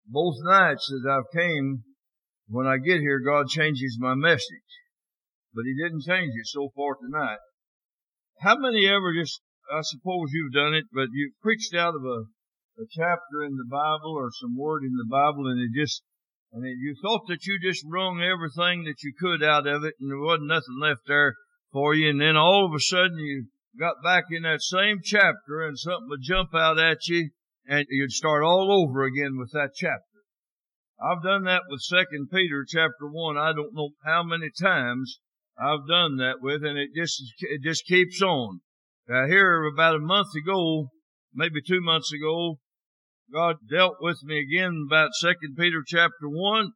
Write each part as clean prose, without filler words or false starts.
both nights that I've came, when I get here, God changes my message. But He didn't change it so far tonight. How many ever just, I suppose you've done it, but you've preached out of a chapter in the Bible or some word in the Bible, and you thought that you just wrung everything that you could out of it, and there wasn't nothing left there for you, and then all of a sudden you got back in that same chapter and something would jump out at you, and you'd start all over again with that chapter. I've done that with 2 Peter chapter 1. I don't know how many times I've done that with, and it just keeps on. Here about a month ago, maybe 2 months ago, God dealt with me again about 2 Peter chapter 1,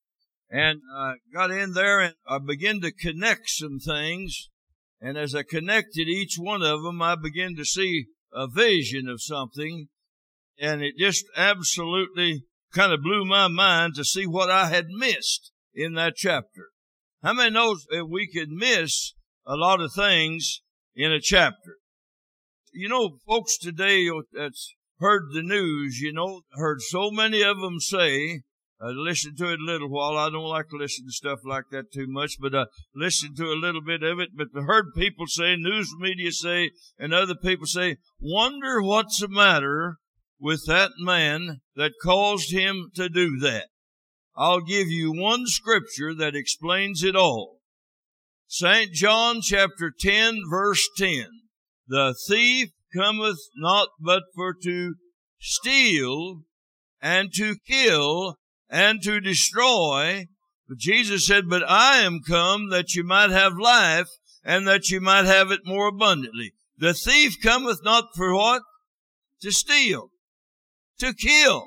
and I got in there and I began to connect some things, and as I connected each one of them, I began to see a vision of something, and it just absolutely kind of blew my mind to see what I had missed in that chapter. How many knows that we could miss a lot of things in a chapter? You know, folks today that's heard the news, heard so many of them say, I listened to it a little while. I don't like to listen to stuff like that too much, but I listened to a little bit of it. But I heard people say, news media say, and other people say, wonder what's the matter with that man that caused him to do that. I'll give you one scripture that explains it all. St. John chapter 10, verse 10. The thief cometh not but for to steal and to kill and to destroy. But Jesus said, but I am come that you might have life and that you might have it more abundantly. The thief cometh not for what? To steal, to kill.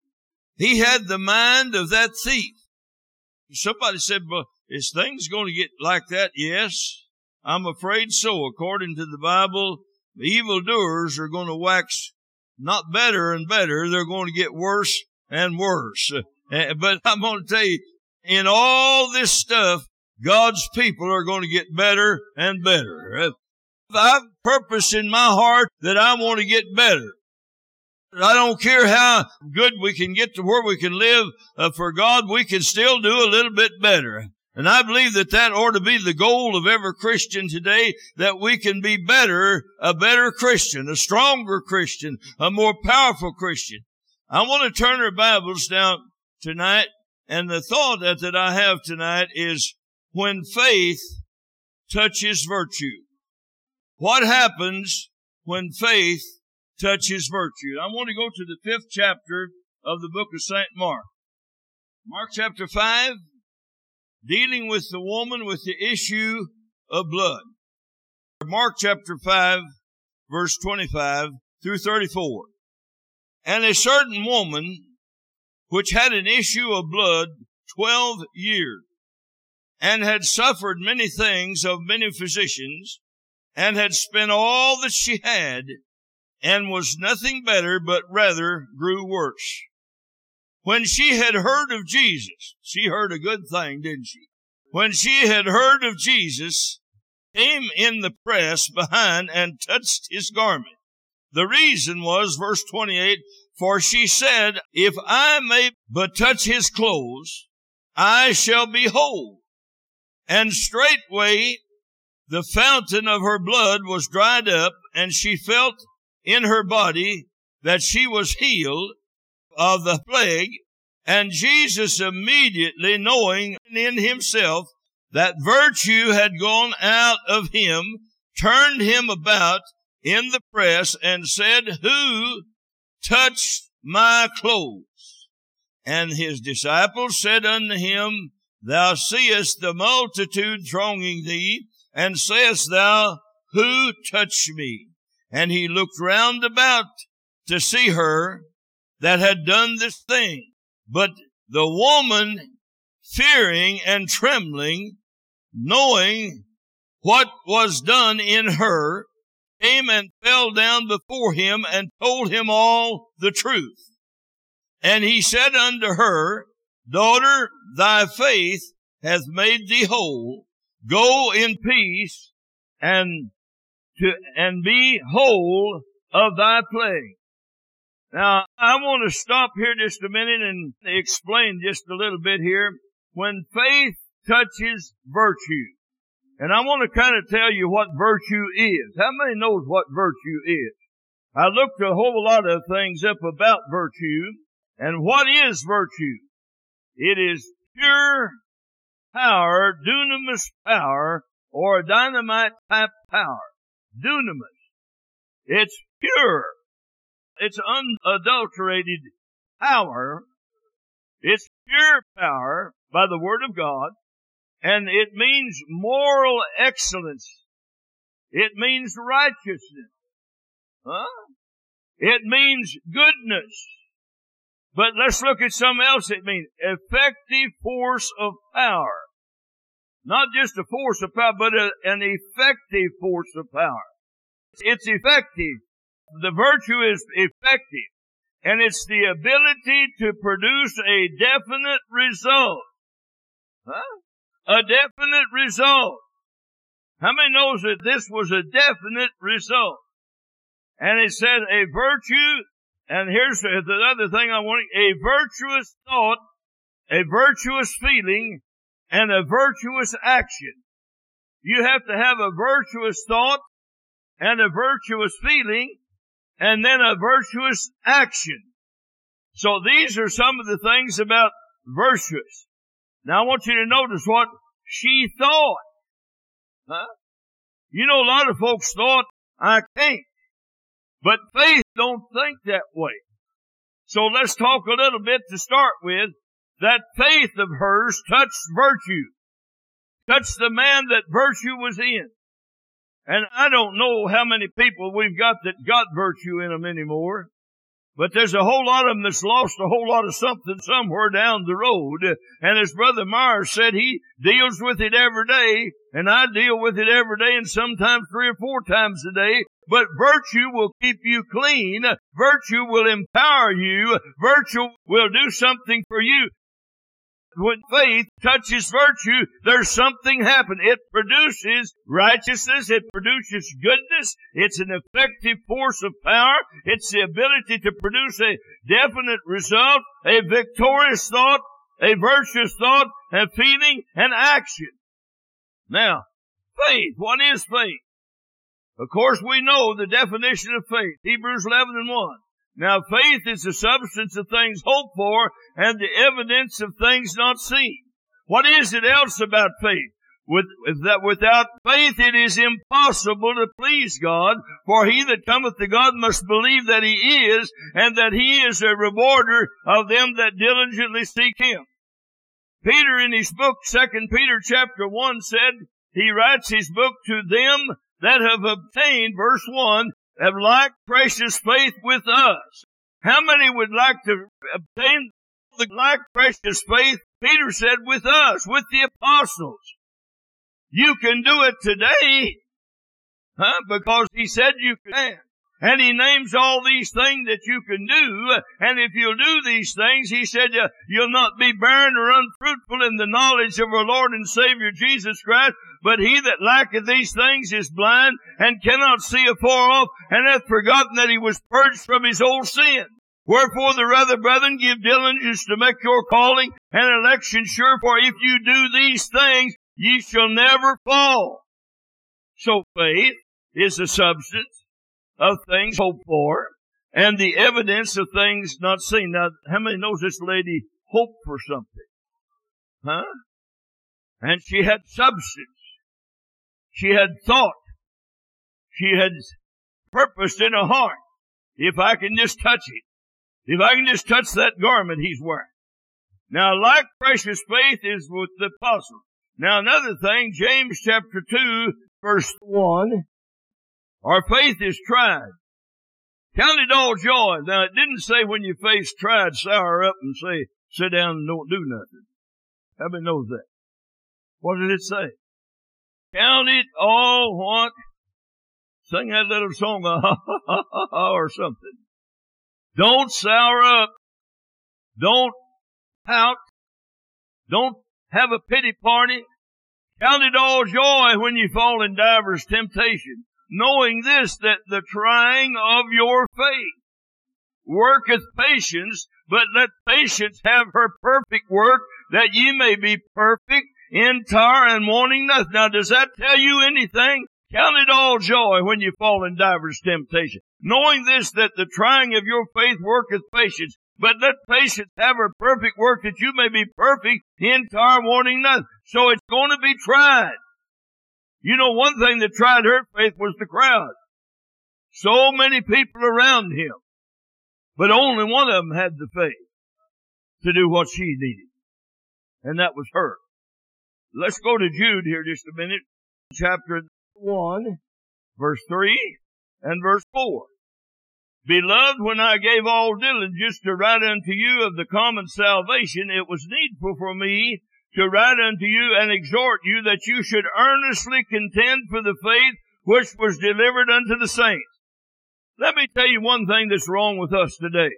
He had the mind of that thief. Somebody said, well, is things going to get like that? Yes, I'm afraid so. According to the Bible, the evildoers are going to wax not better and better. They're going to get worse and worse. But I'm going to tell you, in all this stuff, God's people are going to get better and better. I've purpose in my heart that I want to get better. I don't care how good we can get to where we can live for God, we can still do a little bit better. And I believe that ought to be the goal of every Christian today, that we can be better, a better Christian, a stronger Christian, a more powerful Christian. I want to turn our Bibles down tonight, and the thought that I have tonight is when faith touches virtue. What happens when faith touches virtue? I want to go to the 5th chapter of the book of St. Mark. Mark chapter 5, dealing with the woman with the issue of blood. Mark chapter 5, verse 25 through 34. And a certain woman which had an issue of blood 12 years, and had suffered many things of many physicians, and had spent all that she had, and was nothing better, but rather grew worse. When she had heard of Jesus, she heard a good thing, didn't she? When she had heard of Jesus, came in the press behind and touched his garment. The reason was, verse 28, for she said, if I may but touch his clothes, I shall be whole. And straightway the fountain of her blood was dried up, and she felt in her body that she was healed of the plague. And Jesus, immediately knowing in himself that virtue had gone out of him, turned him about in the press and said, who touched my clothes? And his disciples said unto him, thou seest the multitude thronging thee, and sayest thou, who touched me? And he looked round about to see her that had done this thing. But the woman, fearing and trembling, knowing what was done in her, came and fell down before him and told him all the truth. And he said unto her, daughter, thy faith hath made thee whole. Go in peace and be whole of thy plague. Now, I want to stop here just a minute and explain just a little bit here. When faith touches virtue, and I want to kind of tell you what virtue is. How many knows what virtue is? I looked a whole lot of things up about virtue, and what is virtue? It is pure power, dunamis power, or dynamite type power. Dunamis. It's pure. It's unadulterated power. It's pure power by the Word of God. And it means moral excellence. It means righteousness. It means goodness. But let's look at something else it means. Effective force of power. Not just a force of power, but an effective force of power. It's effective. The virtue is effective. And it's the ability to produce a definite result. A definite result. How many knows that this was a definite result? And it said a virtue, and here's the other thing I want, a virtuous thought, a virtuous feeling, and a virtuous action. You have to have a virtuous thought, and a virtuous feeling, and then a virtuous action. So these are some of the things about virtuous. Now I want you to notice what she thought. You know, a lot of folks thought, I can't. But faith don't think that way. So let's talk a little bit to start with. That faith of hers touched virtue. Touched the man that virtue was in. And I don't know how many people we've got that got virtue in them anymore. But there's a whole lot of them that's lost a whole lot of something somewhere down the road. And as Brother Myers said, he deals with it every day. And I deal with it every day and sometimes 3 or 4 times a day. But virtue will keep you clean. Virtue will empower you. Virtue will do something for you. When faith touches virtue, there's something happen. It produces righteousness. It produces goodness. It's an effective force of power. It's the ability to produce a definite result, a victorious thought, a virtuous thought, a feeling, and action. Now, faith. What is faith? Of course, we know the definition of faith. Hebrews 11:1. Now, faith is the substance of things hoped for and the evidence of things not seen. What is it else about faith? Without faith it is impossible to please God, for he that cometh to God must believe that he is, and that he is a rewarder of them that diligently seek him. Peter in his book, 2 Peter chapter 1 said, he writes his book to them that have obtained, verse 1, have like precious faith with us. How many would like to obtain the like precious faith? Peter said with us, with the apostles. You can do it today, because he said you can. And he names all these things that you can do. And if you'll do these things, he said, you'll not be barren or unfruitful in the knowledge of our Lord and Savior Jesus Christ. But he that lacketh these things is blind and cannot see afar off, and hath forgotten that he was purged from his old sin. Wherefore the rather, brethren, give diligence to make your calling and election sure, for if you do these things, ye shall never fall. So faith is the substance of things hoped for, and the evidence of things not seen. Now, how many knows this lady hoped for something? And she had substance. She had thought. She had purpose in her heart. If I can just touch it. If I can just touch that garment he's wearing. Now, like precious faith is with the apostles. Now, another thing, James chapter 2, verse 1. Our faith is tried. Count it all joy. Now, it didn't say when your faith's tried, sour up and say, sit down and don't do nothing. How many knows that? What did it say? Count it all what? Sing that little song, or something. Don't sour up. Don't pout. Don't have a pity party. Count it all joy when you fall in divers temptation, knowing this, that the trying of your faith, worketh patience, but let patience have her perfect work, that ye may be perfect, entire, and wanting nothing. Now, does that tell you anything? Count it all joy when you fall in divers temptation, knowing this, that the trying of your faith worketh patience. But let patience have her perfect work, that you may be perfect, entire, wanting nothing. So it's going to be tried. You know, one thing that tried her faith was the crowd. So many people around him. But only one of them had the faith to do what she needed. And that was her. Let's go to Jude here just a minute. Chapter 1, verse 3 and verse 4. Beloved, when I gave all diligence to write unto you of the common salvation, it was needful for me to write unto you and exhort you that you should earnestly contend for the faith which was delivered unto the saints. Let me tell you one thing that's wrong with us today.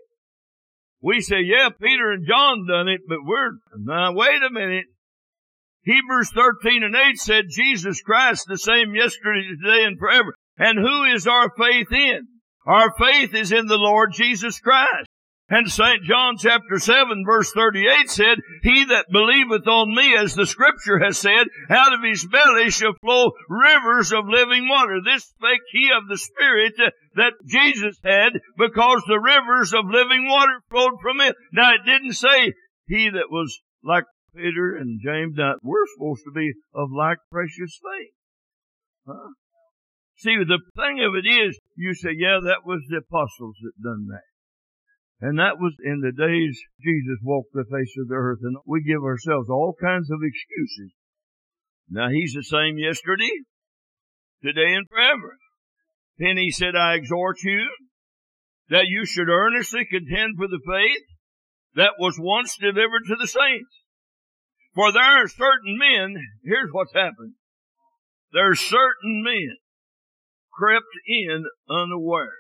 We say, yeah, Peter and John done it, but now wait a minute. Hebrews 13 and 8 said Jesus Christ the same yesterday, today, and forever. And who is our faith in? Our faith is in the Lord Jesus Christ. And St. John chapter 7 verse 38 said, He that believeth on me, as the scripture has said, out of his belly shall flow rivers of living water. This spake he of the Spirit that Jesus had, because the rivers of living water flowed from him. Now it didn't say he that was like Peter and James. Now we're supposed to be of like precious faith. Huh? See, the thing of it is, you say, yeah, that was the apostles that done that. And that was in the days Jesus walked the face of the earth, and we give ourselves all kinds of excuses. Now, he's the same yesterday, today, and forever. Then he said, I exhort you that you should earnestly contend for the faith that was once delivered to the saints. For there are certain men, here's what's happened. There's certain men crept in unaware.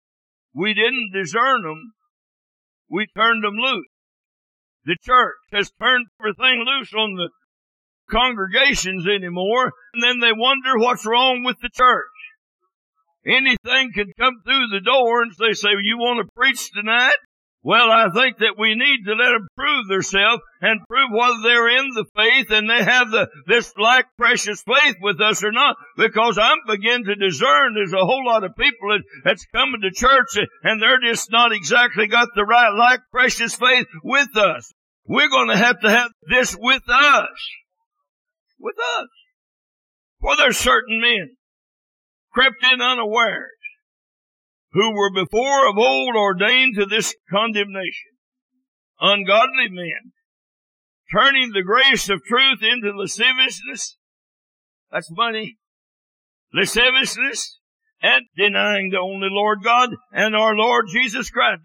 We didn't discern them. We turned them loose. The church has turned everything loose on the congregations anymore, and then they wonder what's wrong with the church. Anything can come through the door and they say, you want to preach tonight? Well, I think that we need to let them prove themselves and prove whether they're in the faith and they have this like precious faith with us or not. Because I'm beginning to discern there's a whole lot of people that's coming to church and they're just not exactly got the right like precious faith with us. We're going to have this with us. With us. For there's certain men crept in unawares, who were before of old ordained to this condemnation, ungodly men, turning the grace of truth into lasciviousness, that's money, lasciviousness, and denying the only Lord God and our Lord Jesus Christ.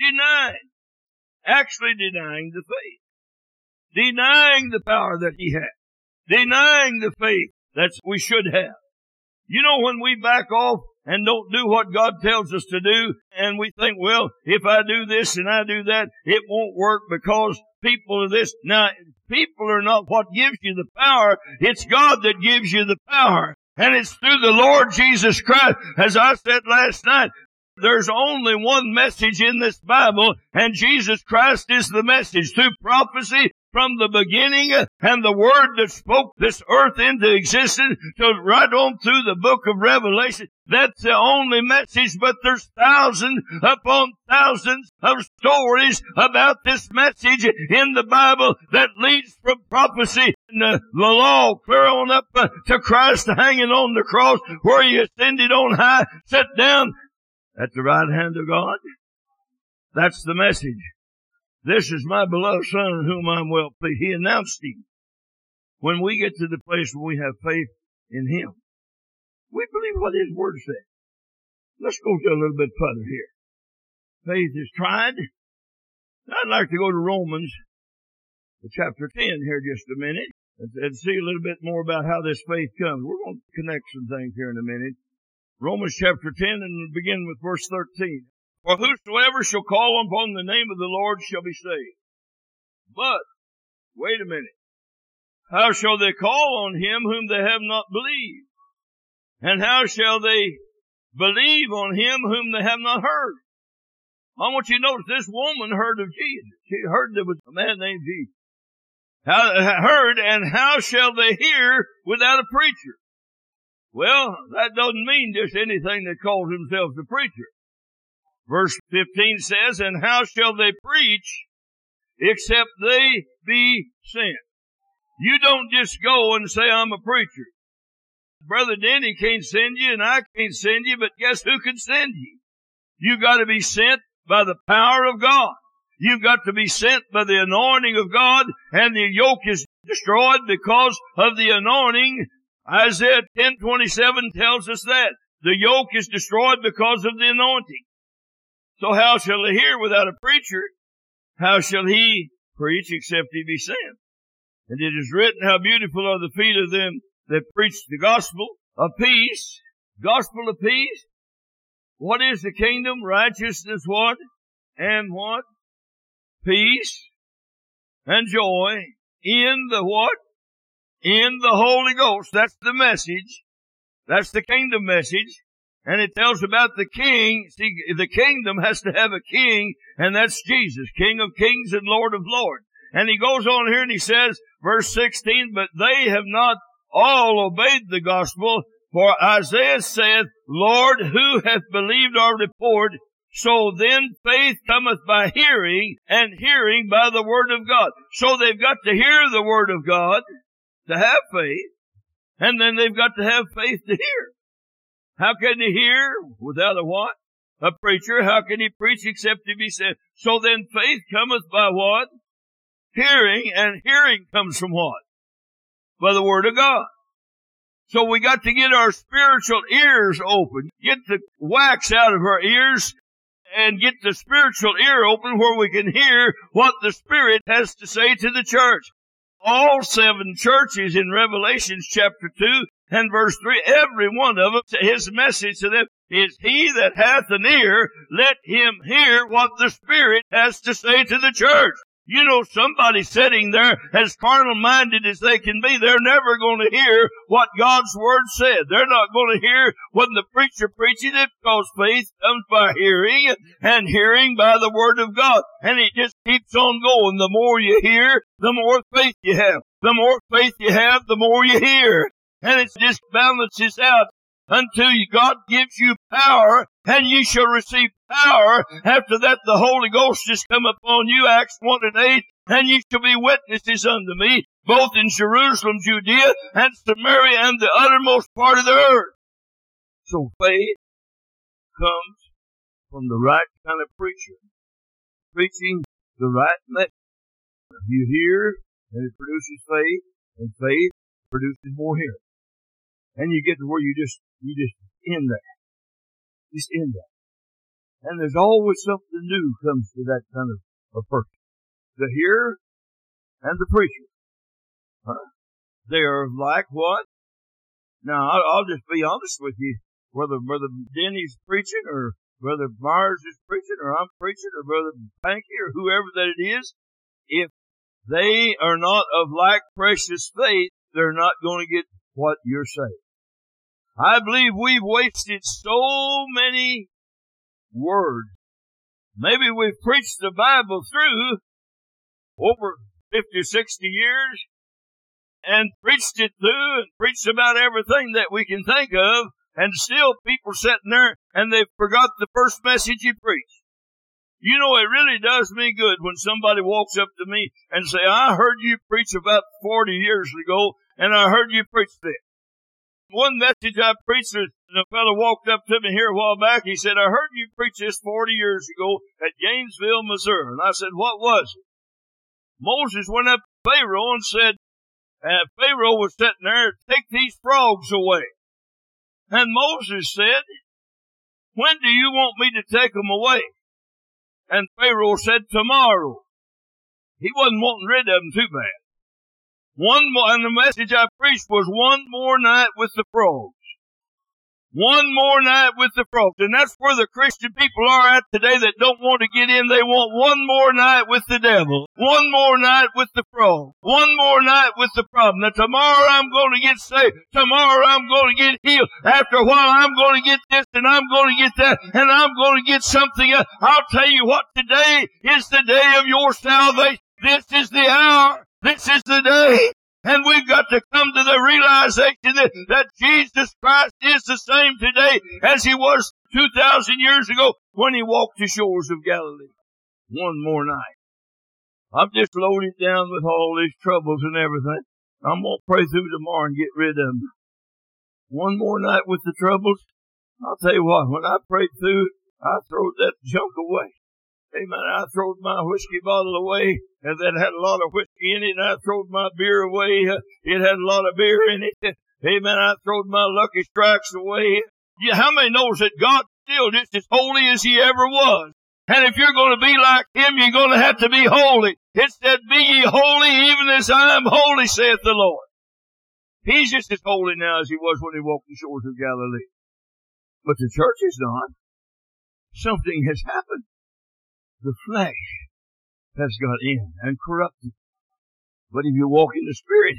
Actually denying the faith, denying the power that he had, denying the faith that we should have. You know, when we back off and don't do what God tells us to do, and we think, well, if I do this and I do that, it won't work because people are this. Now, people are not what gives you the power. It's God that gives you the power. And it's through the Lord Jesus Christ. As I said last night, there's only one message in this Bible, and Jesus Christ is the message. Through prophecy from the beginning, and the Word that spoke this earth into existence, to right on through the book of Revelation. That's the only message, but there's thousands upon thousands of stories about this message in the Bible that leads from prophecy and the law clear on up to Christ hanging on the cross, where he ascended on high, sat down at the right hand of God. That's the message. This is my beloved Son in whom I'm well pleased. He announced him. When we get to the place where we have faith in him, we believe what his word said. Let's go to a little bit further here. Faith is tried. I'd like to go to Romans chapter 10 here just a minute and see a little bit more about how this faith comes. We're going to connect some things here in a minute. Romans chapter 10, and we'll begin with verse 13. For whosoever shall call upon the name of the Lord shall be saved. But, wait a minute. How shall they call on him whom they have not believed? And how shall they believe on him whom they have not heard? I want you to notice this woman heard of Jesus. She heard there was a man named Jesus. Heard, and how shall they hear without a preacher? Well, that doesn't mean just anything that calls himself a preacher. Verse 15 says, and how shall they preach except they be sent? You don't just go and say, I'm a preacher. Brother Denny can't send you, and I can't send you, but guess who can send you? You got to be sent by the power of God. You've got to be sent by the anointing of God, and the yoke is destroyed because of the anointing. Isaiah 10:27 tells us that. The yoke is destroyed because of the anointing. So how shall they hear without a preacher? How shall he preach except he be sent? And it is written, how beautiful are the feet of them that preach the gospel of peace. Gospel of peace. What is the kingdom? Righteousness, what? And what? Peace and joy in the what? In the Holy Ghost. That's the message. That's the kingdom message. And it tells about the king. See, the kingdom has to have a king, and that's Jesus, King of kings and Lord of lords. And he goes on here and he says, verse 16, but they have not all obeyed the gospel, for Isaiah saith, Lord, who hath believed our report? So then faith cometh by hearing, and hearing by the word of God. So they've got to hear the word of God to have faith, and then they've got to have faith to hear. How can they hear without a what? A preacher. How can he preach except he be sent? So then faith cometh by what? Hearing, and hearing comes from what? By the word of God. So we got to get our spiritual ears open, get the wax out of our ears, and get the spiritual ear open where we can hear what the Spirit has to say to the church. All 7 churches in Revelation chapter 2 and verse 3, every one of them, his message to them is, he that hath an ear, let him hear what the Spirit has to say to the church. You know, somebody sitting there as carnal-minded as they can be, they're never going to hear what God's Word said. They're not going to hear when the preacher preaches it, because faith comes by hearing, and hearing by the Word of God. And it just keeps on going. The more you hear, the more faith you have. The more faith you have, the more you hear. And it just balances out until God gives you power, and ye shall receive power. After that, the Holy Ghost has come upon you, Acts 1 and 8, and ye shall be witnesses unto me, both in Jerusalem, Judea, and Samaria, and the uttermost part of the earth. So faith comes from the right kind of preacher, preaching the right message. You hear, and it produces faith, and faith produces more hearing. And you get to where you just end that. Just end that. And there's always something new comes to that kind of a person. The hearer and the preacher. They are like what? Now, I'll just be honest with you. Whether Brother Denny's preaching, or Brother Myers is preaching, or I'm preaching, or Brother Pankey, or whoever that it is, if they are not of like precious faith, they're not going to get what you're saying. I believe we've wasted so many words. Maybe we've preached the Bible through over 50 or 60 years, and preached it through, and preached about everything that we can think of, and still people sitting there and they've forgot the first message you preached. You know, it really does me good when somebody walks up to me and say, I heard you preach about 40 years ago, and I heard you preach this. One message I preached, and a fellow walked up to me here a while back. He said, I heard you preach this 40 years ago at Gainesville, Missouri. And I said, what was it? Moses went up to Pharaoh and said, Pharaoh was sitting there, take these frogs away. And Moses said, when do you want me to take them away? And Pharaoh said, tomorrow. He wasn't wanting rid of them too bad. One more, and the message I preached was one more night with the frogs. One more night with the frogs. And that's where the Christian people are at today that don't want to get in. They want one more night with the devil. One more night with the frog. One more night with the problem. Now tomorrow I'm going to get saved. Tomorrow I'm going to get healed. After a while I'm going to get this and I'm going to get that and I'm going to get something else. I'll tell you what, today is the day of your salvation. This is the hour. This is the day. And we've got to come to the realization that Jesus Christ is the same today as He was 2,000 years ago when He walked the shores of Galilee. One more night. I'm just loaded down with all these troubles and everything. I'm going to pray through tomorrow and get rid of them. One more night with the troubles. I'll tell you what, when I prayed through, I throwed that junk away. Amen. I throwed my whiskey bottle away, and that had a lot of whiskey in it. And I throwed my beer away. It had a lot of beer in it. Amen. I throwed my Lucky Strikes away. Yeah, how many knows that God's still just as holy as He ever was? And if you're going to be like Him, you're going to have to be holy. It said, "Be ye holy, even as I am holy, saith the Lord." He's just as holy now as He was when He walked the shores of Galilee. But the church is not. Something has happened. The flesh has got in and corrupted. But if you walk in the Spirit,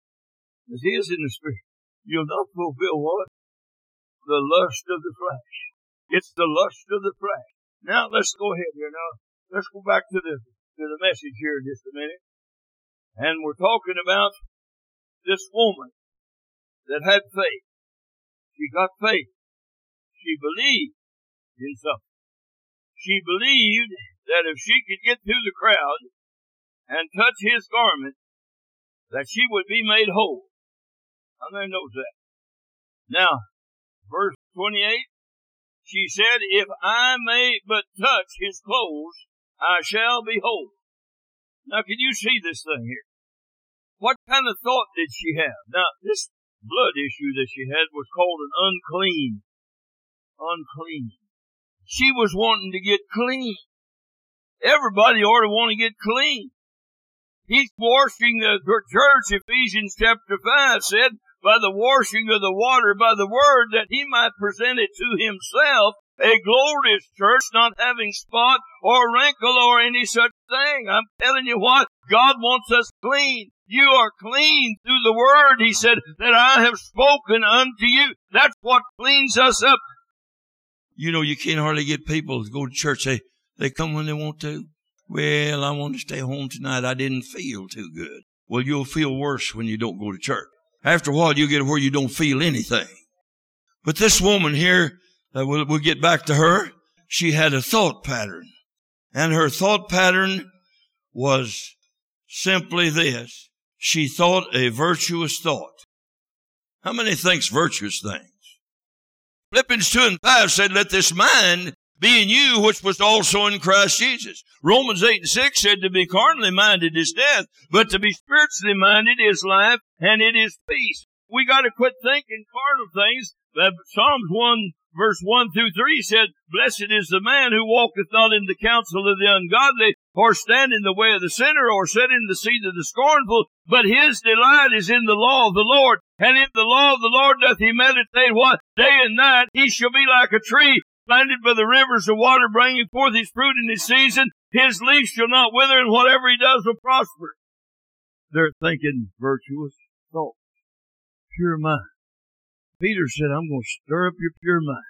as He is in the Spirit, you'll not fulfill what? The lust of the flesh. It's the lust of the flesh. Now let's go ahead here. Now let's go back to the message here in just a minute. And we're talking about this woman that had faith. She got faith. She believed in something. She believed that if she could get through the crowd and touch His garment, that she would be made whole. How many knows that? Now, verse 28, she said, "If I may but touch His clothes, I shall be whole." Now, can you see this thing here? What kind of thought did she have? Now, this blood issue that she had was called an unclean. Unclean. She was wanting to get clean. Everybody ought to want to get clean. He's washing the church, Ephesians chapter 5 said, by the washing of the water, by the word, that He might present it to Himself, a glorious church, not having spot or wrinkle or any such thing. I'm telling you what, God wants us clean. You are clean through the word, He said, that I have spoken unto you. That's what cleans us up. You know, you can't hardly get people to go to church. They come when they want to. Well, I want to stay home tonight. I didn't feel too good. Well, you'll feel worse when you don't go to church. After a while, you get where you don't feel anything. But this woman here, we'll get back to her. She had a thought pattern. And her thought pattern was simply this. She thought a virtuous thought. How many thinks virtuous things? Philippians 2:5 said, "Let this mind be in you, which was also in Christ Jesus." Romans 8:6 said, "To be carnally minded is death, but to be spiritually minded is life, and it is peace." We got to quit thinking carnal things. Psalms 1, verse 1 through 3 said, "Blessed is the man who walketh not in the counsel of the ungodly, or stand in the way of the sinner, or sit in the seat of the scornful, but his delight is in the law of the Lord. And in the law of the Lord doth he meditate what? Day and night. He shall be like a tree planted by the rivers of water, bringing forth his fruit in his season. His leaf shall not wither, and whatever he does will prosper." They're thinking virtuous thoughts. Pure mind. Peter said, "I'm going to stir up your pure mind.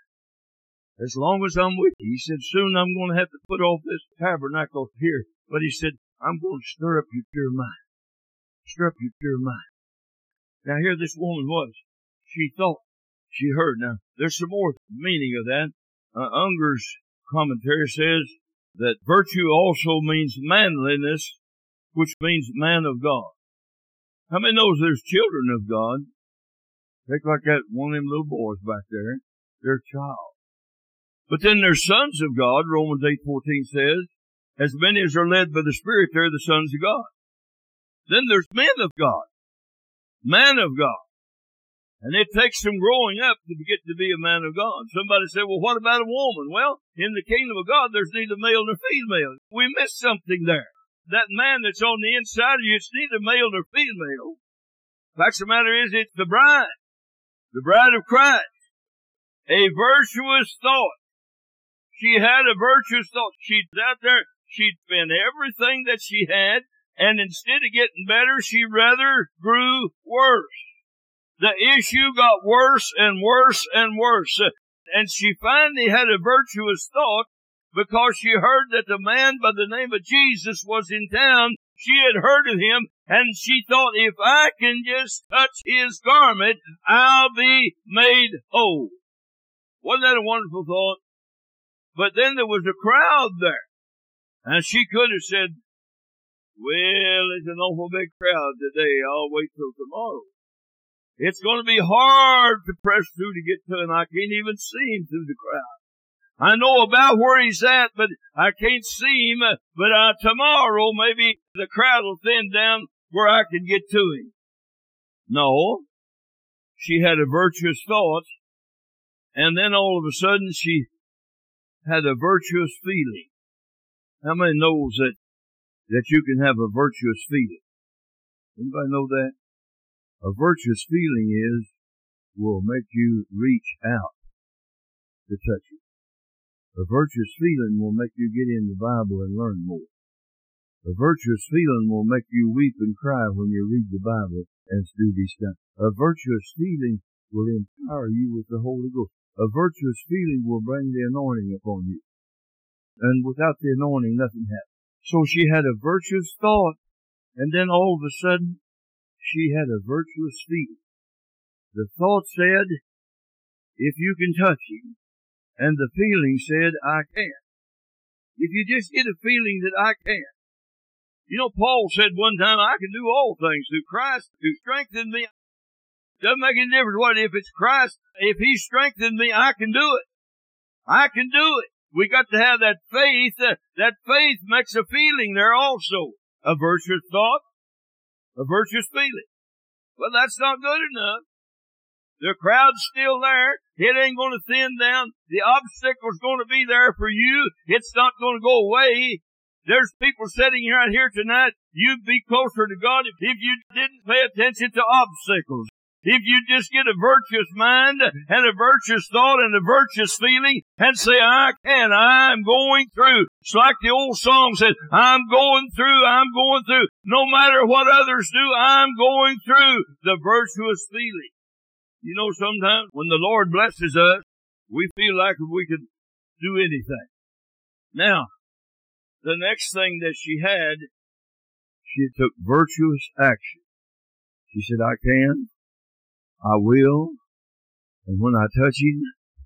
As long as I'm with you." He said, "Soon I'm going to have to put off this tabernacle here." But he said, "I'm going to stir up your pure mind." Stir up your pure mind. Now here this woman was. She thought. She heard. Now, there's some more meaning of that. Unger's commentary says that virtue also means manliness, which means man of God. How many knows there's children of God? Take like that one of them little boys back there. They're a child. But then there's sons of God. Romans 8:14 says, "As many as are led by the Spirit, they're the sons of God." Then there's men of God. Man of God. And it takes some growing up to get to be a man of God. Somebody said, "Well, what about a woman?" Well, in the kingdom of God, there's neither male nor female. We missed something there. That man that's on the inside of you, it's neither male nor female. The fact of the matter is, it's the bride of Christ. A virtuous thought. She had a virtuous thought. She's out there. She'd spent everything that she had, and instead of getting better, she rather grew worse. The issue got worse and worse and worse. And she finally had a virtuous thought because she heard that the man by the name of Jesus was in town. She had heard of him, and she thought, if I can just touch his garment, I'll be made whole. Wasn't that a wonderful thought? But then there was a crowd there, and she could have said, well, it's an awful big crowd today. I'll wait till tomorrow. It's going to be hard to press through to get to him. I can't even see him through the crowd. I know about where he's at, but I can't see him. But tomorrow, maybe the crowd will thin down where I can get to him. No. She had a virtuous thought, and then all of a sudden she had a virtuous feeling. How many knows that you can have a virtuous feeling? Anybody know that? A virtuous feeling will make you reach out to touch it. A virtuous feeling will make you get in the Bible and learn more. A virtuous feeling will make you weep and cry when you read the Bible and do these things. A virtuous feeling will empower you with the Holy Ghost. A virtuous feeling will bring the anointing upon you. And without the anointing, nothing happens. So she had a virtuous thought, and then all of a sudden, she had a virtuous feeling. The thought said, if you can touch him, and the feeling said, I can. If you just get a feeling that I can. You know, Paul said one time, I can do all things through Christ who strengthened me. Doesn't make any difference what, if it's Christ, if he strengthened me, I can do it. I can do it. We got to have that faith. That faith makes a feeling there also. A virtuous thought, a virtuous feeling. Well, that's not good enough. The crowd's still there. It ain't going to thin down. The obstacle's going to be there for you. It's not going to go away. There's people sitting right here tonight. You'd be closer to God if you didn't pay attention to obstacles. If you just get a virtuous mind and a virtuous thought and a virtuous feeling and say, I can, I'm going through. It's like the old song said, I'm going through. No matter what others do, I'm going through. The virtuous feeling. You know, sometimes when the Lord blesses us, we feel like we could do anything. Now, the next thing that she had, she took virtuous action. She said, I can. I will, and when I touch him,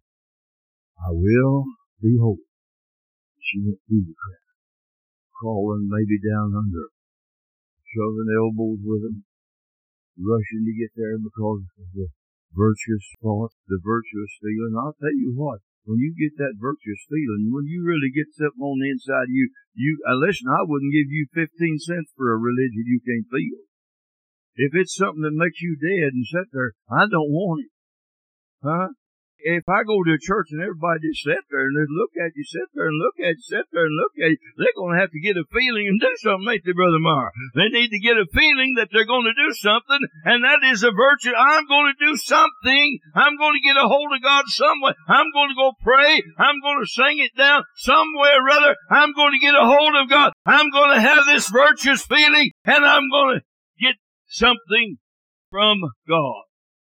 I will be whole. She went through the crowd, crawling maybe down under, shoving elbows with him, rushing to get there because of the virtuous thought, the virtuous feeling. I'll tell you what, when you get that virtuous feeling, when you really get something on the inside of you, listen, I wouldn't give you 15 cents for a religion you can't feel. If it's something that makes you dead and sit there, I don't want it. Huh? If I go to a church and everybody just sit there and they look at you, sit there and look at you, sit there and look at you, they're going to have to get a feeling and do something, ain't they, Brother Meyer? They need to get a feeling that they're going to do something, and that is a virtue. I'm going to do something. I'm going to get a hold of God somewhere. I'm going to go pray. I'm going to sing it down somewhere or other. I'm going to get a hold of God. I'm going to have this virtuous feeling, and I'm going to get something from God.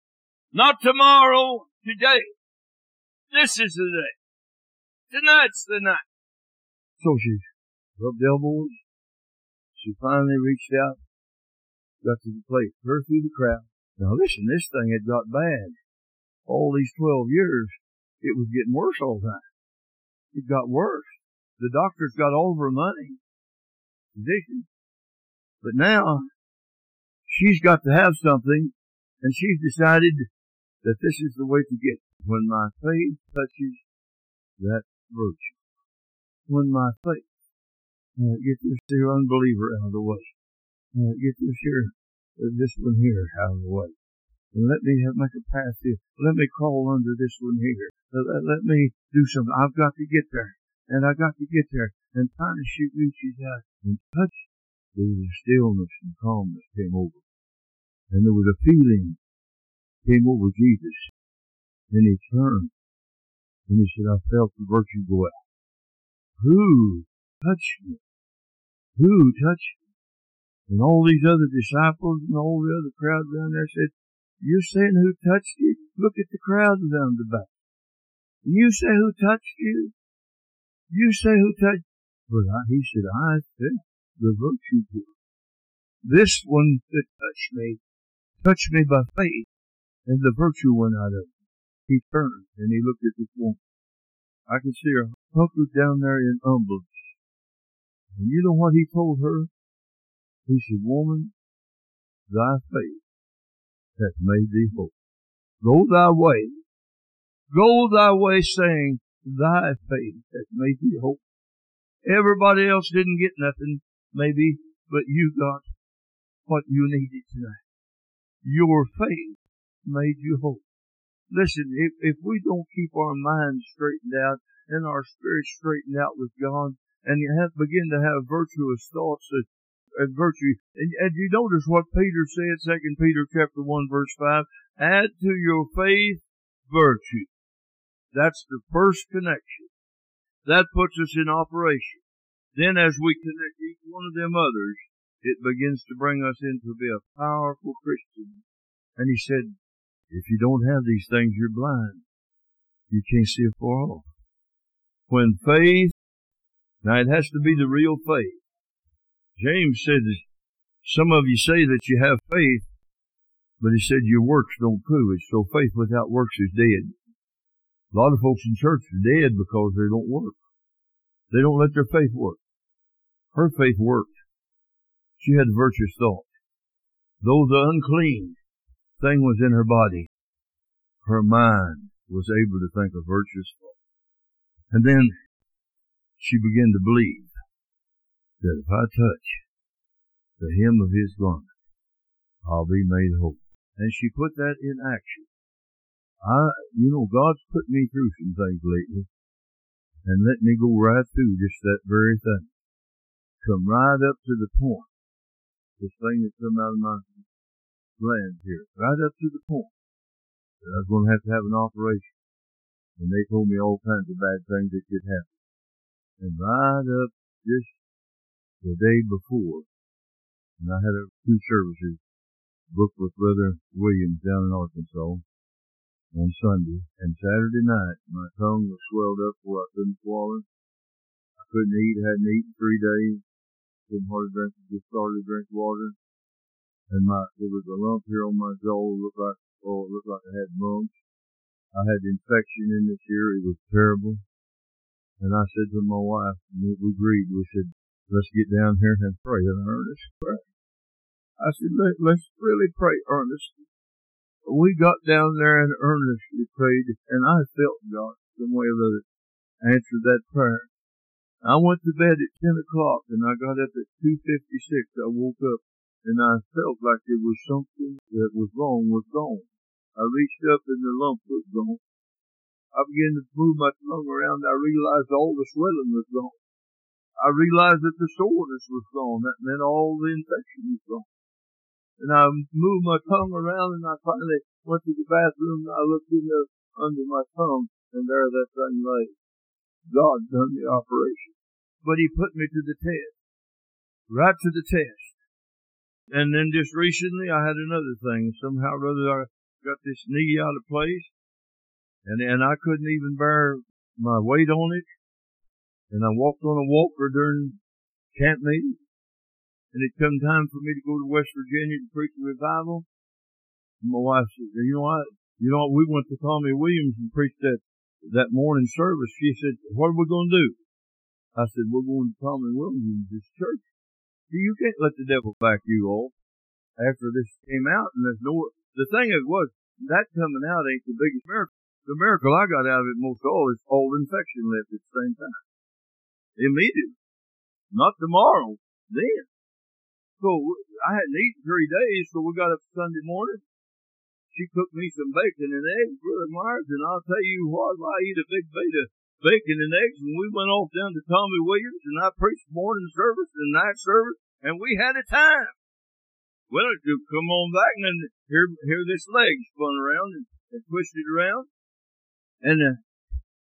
Not tomorrow, today. This is the day. Tonight's the night. So she rubbed elbows. She finally reached out, got to the place, her through the crowd. Now listen, this thing had got bad. All these 12 years, it was getting worse all the time. It got worse. The doctors got all of her money, physicians. But now, she's got to have something, and she's decided that this is the way to get it. When my faith touches that virtue. When my faith, get this here unbeliever out of the way. Get this one here out of the way. And let me make a path here. Let me crawl under this one here. Let me do something. I've got to get there. And I got to get there. And finally she reaches out and touches. There was a stillness and calmness came over. And there was a feeling came over Jesus. Then he turned And he said, I felt the virtue go out. Who touched me? Who touched me? And all these other disciples and all the other crowd down there said, you're saying who touched you? Look at the crowd around the back. And you say who touched you? You say who touched you? But he said, I felt the virtue go out. This one that touched me by faith, and the virtue went out of him. He turned and he looked at this woman. I can see her hunkered down there in unbelief. And you know what he told her? He said, woman, thy faith hath made thee whole. Go thy way. Go thy way, saying, thy faith hath made thee whole. Everybody else didn't get nothing, maybe, but you got what you needed tonight. Your faith made you whole. Listen, if we don't keep our minds straightened out and our spirits straightened out with God, and you begin to have virtuous thoughts and virtue, and you notice what Peter said, 2 Peter chapter 1 verse 5, add to your faith virtue. That's the first connection. That puts us in operation. Then as we connect each one of them others, it begins to bring us into be a powerful Christian. And he said, if you don't have these things, you're blind. You can't see afar off. When faith, now it has to be the real faith. James said, some of you say that you have faith, but he said your works don't prove it. So faith without works is dead. A lot of folks in church are dead because they don't work. They don't let their faith work. Her faith worked. She had virtuous thought. Though the unclean thing was in her body, her mind was able to think of virtuous thought. And then she began to believe that if I touch the hem of his garment, I'll be made whole. And she put that in action. God's put me through some things lately and let me go right through just that very thing. Come right up to the point. This thing that come out of my glands here, right up to the point that I was going to have an operation. And they told me all kinds of bad things that could happen. And right up just the day before, and I had 2 services booked with Brother Williams down in Arkansas on Sunday, and Saturday night my tongue was swelled up where I couldn't swallow. I couldn't eat, hadn't eaten 3 days, couldn't hardly drink, just started to drink water. And there was a lump here on my jaw, it looked like I had mumps. I had infection in this ear, it was terrible. And I said to my wife, and we agreed, we said, let's get down here and pray an earnest prayer. I said, let's really pray earnestly. We got down there and earnestly prayed, and I felt God, some way or other, answered that prayer. I went to bed at 10 o'clock, and I got up at 2:56. I woke up, and I felt like there was something that was wrong was gone. I reached up, and the lump was gone. I began to move my tongue around. I realized all the swelling was gone. I realized that the soreness was gone. That meant all the infection was gone. And I moved my tongue around, and I finally went to the bathroom, and I looked in there under my tongue, and there that thing lay. God done the operation. But he put me to the test. Right to the test. And then just recently, I had another thing. Somehow or other, I got this knee out of place, and I couldn't even bear my weight on it. And I walked on a walker during camp meeting. And it come time for me to go to West Virginia to preach a revival. And my wife said, we went to Tommy Williams and preached that morning service. She said, what are we going to do? I said, we're going to Tommy Williams' church. You can't let the devil back you off after this came out. And the thing was, that coming out ain't the biggest miracle. The miracle I got out of it most of all is all infection left at the same time. Immediately. Not tomorrow. Then. So I hadn't eaten 3 days, so we got up Sunday morning. She cooked me some bacon and eggs, Brother Myers, and I'll tell you what, I eat a big bait of bacon and eggs, and we went off down to Tommy Williams, and I preached morning service and night service, and we had a time. Well, it could come on back, and then here this leg spun around and twisted around, and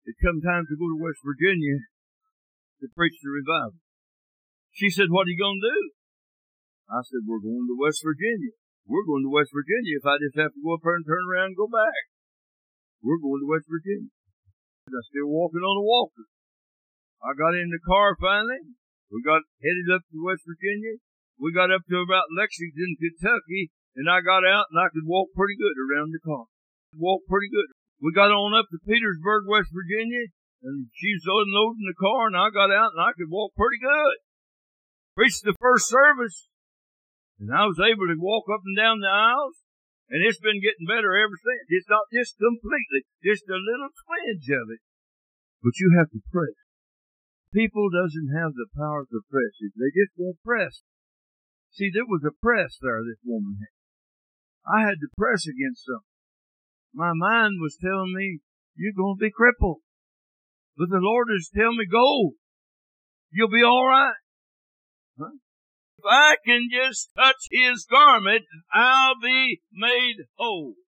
it come time to go to West Virginia to preach the revival. She said, what are you going to do? I said, we're going to West Virginia. We're going to West Virginia if I just have to go up there and turn around and go back. We're going to West Virginia. I'm still walking on a walker. I got in the car finally. We got headed up to West Virginia. We got up to about Lexington, Kentucky, and I got out and I could walk pretty good around the car. Walk pretty good. We got on up to Petersburg, West Virginia, and she was unloading the car, and I got out and I could walk pretty good. Preached the first service, and I was able to walk up and down the aisles, and it's been getting better ever since. It's not just completely, just a little twinge of it. But you have to press. People doesn't have the power to press it. They just won't press. See, there was a press there this woman had. I had to press against something. My mind was telling me, you're going to be crippled. But the Lord is telling me, go. You'll be all right. Huh? If I can just touch His garment, I'll be made whole.